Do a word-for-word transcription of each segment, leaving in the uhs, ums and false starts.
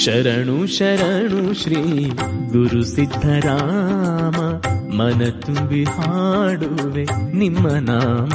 ಶರಣು ಶರಣು ಶ್ರೀ ಗುರು ಸಿದ್ಧರಾಮ, ಮನ ತುಂಬಿ ಹಾಡುವೆ ನಿಮ್ಮ ನಾಮ.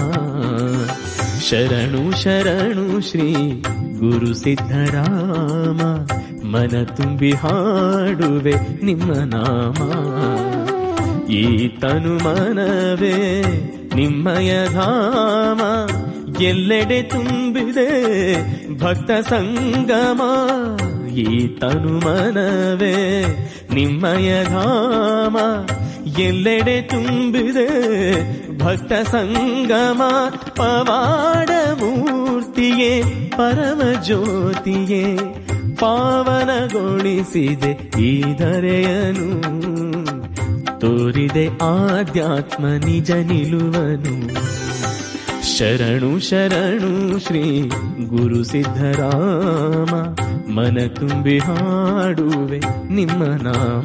ಶರಣು ಶರಣು ಶ್ರೀ ಗುರು ಸಿದ್ಧರಾಮ, ಮನ ತುಂಬಿ ಹಾಡುವೆ ನಿಮ್ಮ ನಾಮ. ಈ ತನು ಮನವೇ ನಿಮ್ಮಯ ಧಾಮ, ಎಲ್ಲೆಡೆ ತುಂಬಿದೆ ಭಕ್ತ ಸಂಗಮ. ಈ ತನು ಮನವೇ ನಿಮ್ಮಯ ಧಾಮ, ಎಲ್ಲೆಡೆ ತುಂಬಿದೆ ಭಕ್ತ ಸಂಗಮ. ಪವಾಡ ಮೂರ್ತಿಯೇ ಪರಮ ಜ್ಯೋತಿಯೇ, ಪಾವನಗೊಳಿಸಿದೆ ಈ ಧರೆಯನು. ತೋರಿದೆ ಆಧ್ಯಾತ್ಮ ನಿಜ ನಿಲುವನು. ಶರಣು ಶರಣು ಶ್ರೀ ಗುರು ಸಿದ್ಧರಾಮ, ಮನ ತುಂಬಿ ಹಾಡುವೆ ನಿಮ್ಮ ನಾಮ.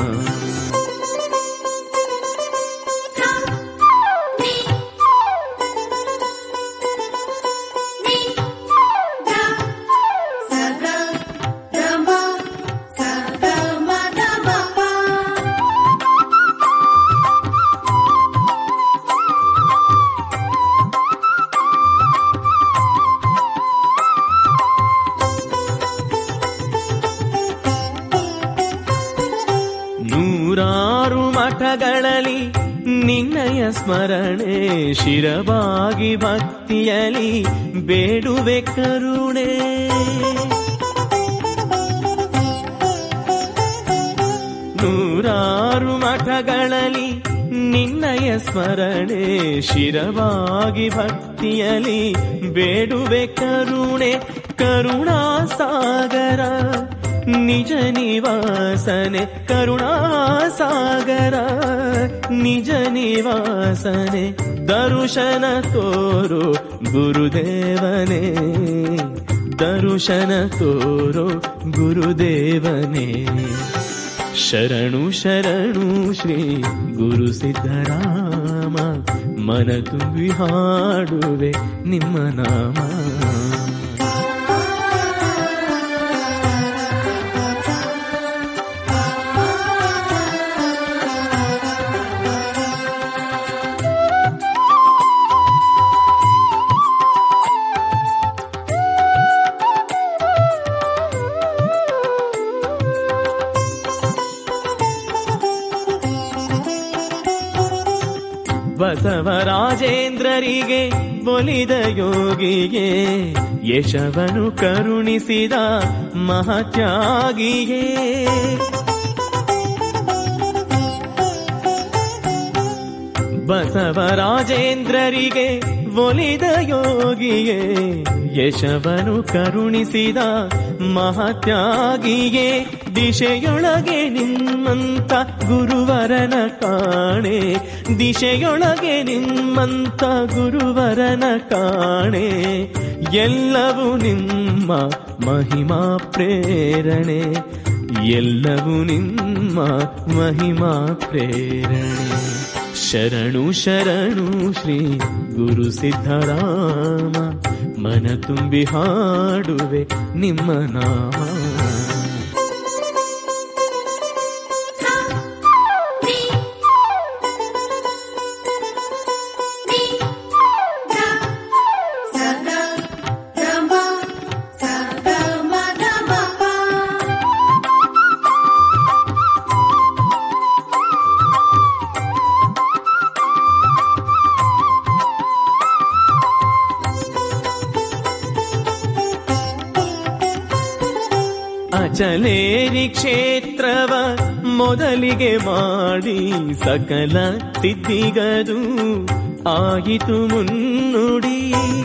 ಮಠಗಳಲ್ಲಿ ನಿನ್ನಯ ಸ್ಮರಣೆ, ಶಿರವಾಗಿ ಭಕ್ತಿಯಲಿ ಬೇಡುವೆ ಕರುಣೆ. ನೂರಾರು ಮಠಗಳಲ್ಲಿ ನಿನ್ನಯ ಸ್ಮರಣೆ, ಶಿರವಾಗಿ ಭಕ್ತಿಯಲಿ ಬೇಡುವೆ ಕರುಣೆ. ಕರುಣಾ ಸಾಗರ ನಿಜ ನಿವಾಸನೆ, ಕರುಣಾ ಸಾಗರ ನಿಜ ನಿವಾಸನೆ. ದರುಶನ ತೋರೋ ಗುರುದೇವನೇ, ದರುಶನ ತೋರೋ ಗುರುದೇವನೇ. ಶರಣು ಶರಣು ಶ್ರೀ ಗುರು ಸಿದ್ಧರಾಮ, ಮನ ತುಂಬಿ ಹಾಡುವೆ ನಿಮ್ಮ ನಾಮ. ಬಸವರಾಜೇಂದ್ರರಿಗೆ ಒಲಿದ ಯೋಗಿಗೆ, ಯಶವನು ಕರುಣಿಸಿದ ಮಹಾತ್ಯಾಗಿಯೇ. ಬಸವರಾಜೇಂದ್ರರಿಗೆ ಒಲಿದ ಯೋಗಿಯೇ, ಯಶವನು ಕರುಣಿಸಿದ ಮಹಾತ್ಯಾಗಿಯೇ. ದಿಶೆಯೊಳಗೆ ನಿಮ್ಮಂತ ಗುರುವರನ ಕಾಣೆ, ದಿಶೆಯೊಳಗೆ ನಿಮ್ಮಂತ ಗುರುವರನ ಕಾಣೆ. ಎಲ್ಲವೂ ನಿಮ್ಮ ಮಹಿಮಾ ಪ್ರೇರಣೆ, ಎಲ್ಲವೂ ನಿಮ್ಮ ಮಹಿಮಾ ಪ್ರೇರಣೆ. ಶರಣು ಶರಣು ಶ್ರೀ ಗುರು ಸಿದ್ಧರಾಮ, ಮನ ತುಂಬಿ ಹಾಡುವೆ ನಿಮ್ಮ ನಾಮ. ಅಚಲೇರಿ ಕ್ಷೇತ್ರವ ಮೊದಲಿಗೆ ಮಾಡಿ, ಸಕಲ ಸಿದ್ಧಿಗದು ಆಯಿತು ಮುನ್ನುಡಿ.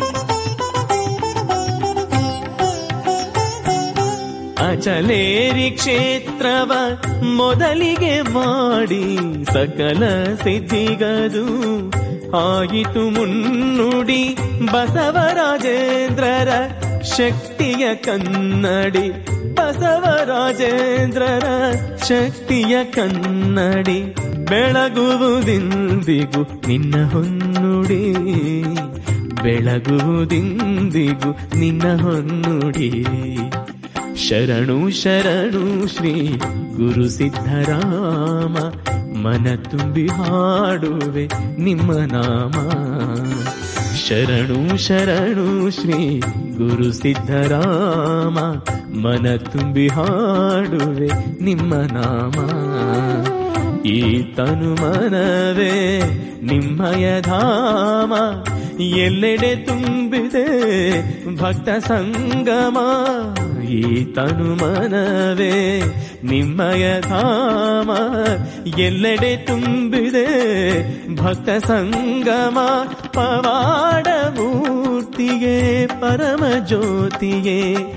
ಅಚಲೇರಿ ಕ್ಷೇತ್ರವ ಮೊದಲಿಗೆ ಮಾಡಿ, ಸಕಲ ಸಿದ್ಧಿಗದು ಆಯಿತು ಮುನ್ನುಡಿ. ಬಸವರಾಜೇಂದ್ರರ ಶಕ್ತಿಯ ಕನ್ನಡಿ, ಬಸವರಾಜೇಂದ್ರರ ಶಕ್ತಿಯ ಕನ್ನಡಿ. ಬೆಳಗುವುದಿಂದಿಗೂ ನಿನ್ನ ಹೊನ್ನುಡಿ, ಬೆಳಗುವುದಿಂದಿಗೂ ನಿನ್ನ ಹೊನ್ನುಡಿ. ಶರಣು ಶರಣು ಶ್ರೀ ಗುರು ಸಿದ್ಧರಾಮ, ಮನ ತುಂಬಿ ಹಾಡುವೆ ನಿಮ್ಮ ನಾಮ. ಶರಣು ಶರಣು ಶ್ರೀ ಗುರು ಸಿದ್ಧರಾಮ, ಮನ ತುಂಬಿ ಹಾಡುವೆ ನಿಮ್ಮ ನಾಮ. ಈ ತನು ಮನವೇ ನಿಮ್ಮಯ ಧಾಮ, ಎಲ್ಲೆಡೆ ತುಂಬಿದೆ ಭಕ್ತ ಸಂಗಮ. ಈ ತನು ಮನವೇ ನಿಮ್ಮಯ ಧಾಮ, ಎಲ್ಲೆಡೆ ತುಂಬಿದೆ ಭಕ್ತ ಸಂಗಮ. ಪವಾಡ ಮೂರ್ತಿಗೆ ಪರಮ ಜ್ಯೋತಿಗೆ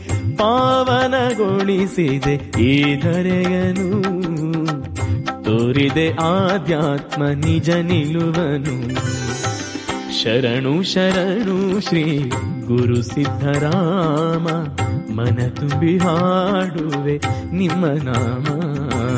ಪಾವನಗೊಳಿಸಿದೆ ಈ ಧರೆಯನು, ತೋರಿದೆ ಆಧ್ಯಾತ್ಮ ನಿಜ ನಿಲುವನು. ಶರಣು ಶರಣು ಶ್ರೀ ಗುರು ಸಿದ್ಧರಾಮ, ಮನ ತುಂಬಿ ಹಾಡುವೆ ನಿಮ್ಮ ನಾಮ.